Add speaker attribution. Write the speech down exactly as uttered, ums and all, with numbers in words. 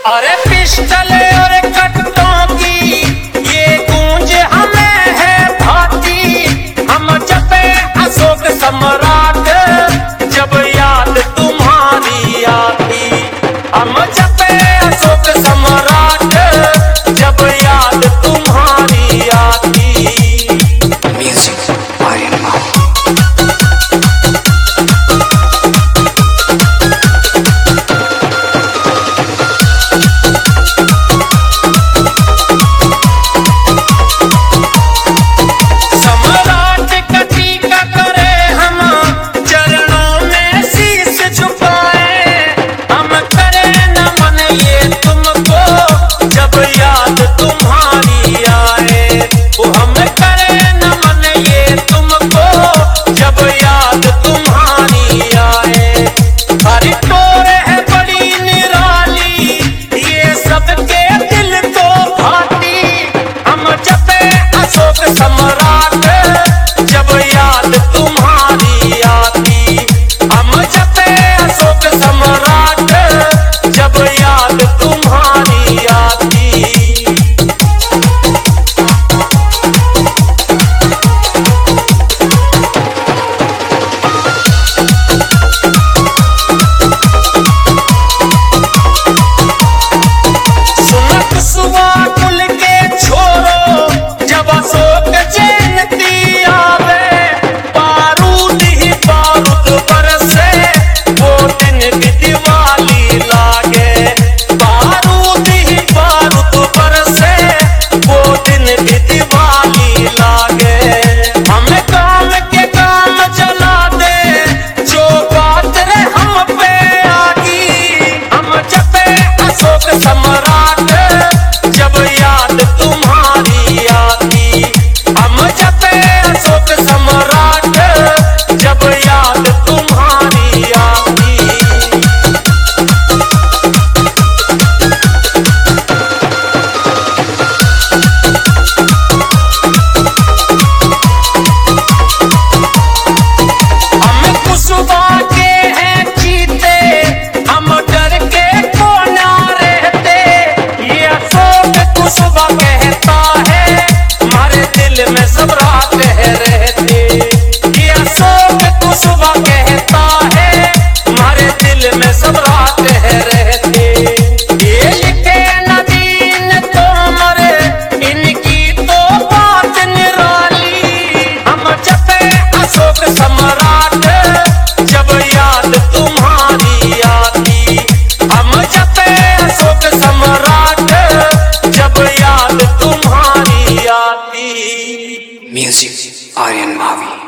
Speaker 1: अरे पिस्टल और कट्टों की ये गूंज हमें है भाती, हम जपे अशोक सम्राट जब याद तुम्हारी आती। हम जपे अशोक सम्राट जब याद तुम्हारी आती।
Speaker 2: म्यूजिक आर्यन मावी।
Speaker 1: याद तुम्हारी आए वो हम करें नमन ये तुमको, जब याद तुम्हारी आए। हरी टोरे है बड़ी निराली ये सबके दिल को भाती, हम जपे अशोक सम्राट जब याद तुम्हारी आती। हम जपे अशोक सम्राट जब याद तुम्हारी आती। जब अशोक जयंती आवे बारूद ही बारूद बरसे वो दिन भी दिवाली लागे। बारूद ही बारूद बरसे वो दिन भी दिवाली लागे। हमें काम के काम जला दे जो बात रे हम पे आगी। हम जपे अशोक सम्राट जब याद तुम्हारी आती। हम जपे अशोक सम्राट जब याद तुम्हारी आती। हम कुशवा के हैं जीते, हम डर के को ना रहते। ये अशोक कुशवा कहता है हमारे दिल में सब रात है रहते। ये अशोक कुशवा कहता है हमारे दिल में सब रात है रहते। ये लिखे नदीन तो मरे इनकी तो बात निराली। हम जपे अशोक सम्राट जब याद तुम्हारी आती। हम जपे अशोक सम्राट जब याद तुम्हारी आती।
Speaker 2: म्यूजिक आर्यन मावी।